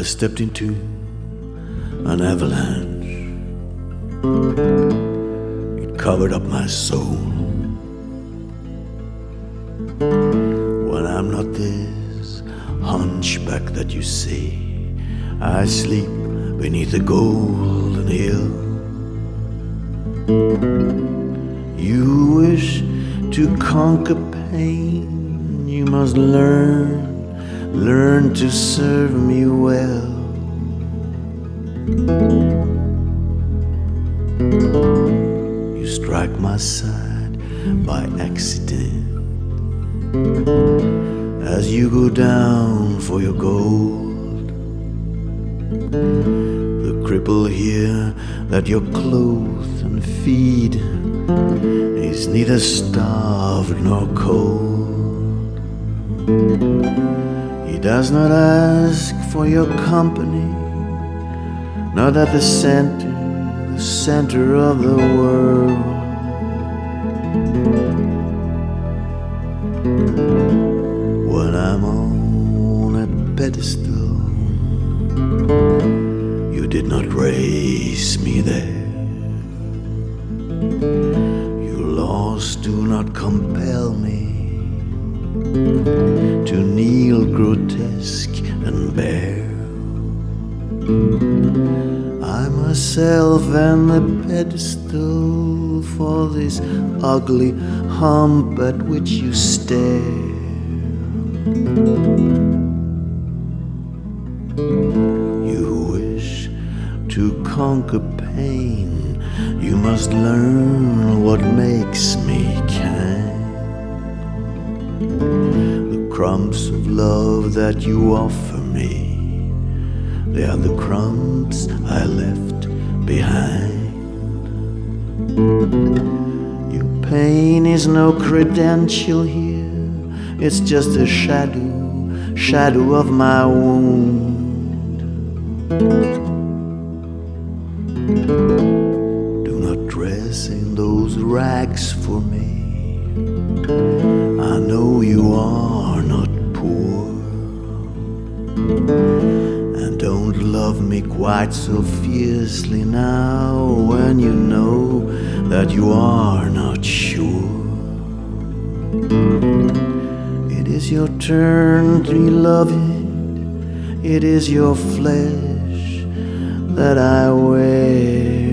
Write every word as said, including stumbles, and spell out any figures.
stepped into an avalanche. It covered up my soul. When I'm not this hunchback that you see, I sleep beneath a golden hill. You wish to conquer pain, you must learn, learn to serve me well. You strike my side by accident as you go down for your gold. The cripple here that you clothe and feed is neither starved nor cold. He does not ask for your company, not at the center, the center of the world. When I'm on a pedestal, you did not raise me there. Your laws do not compel me to kneel grotesque and bare. I myself am a pedestal for this ugly hump at which you stare. You wish to conquer pain, you must learn what makes me kind. The crumbs of love that you offer me, they are the crumbs I left behind. Your pain is no credential here, it's just a shadow, shadow of my wound. Do not dress in those rags for me, I know you are not poor. And don't love me quite so fiercely now, when you know that you are not sure. It is your turn to be loved, it is your flesh that I wear.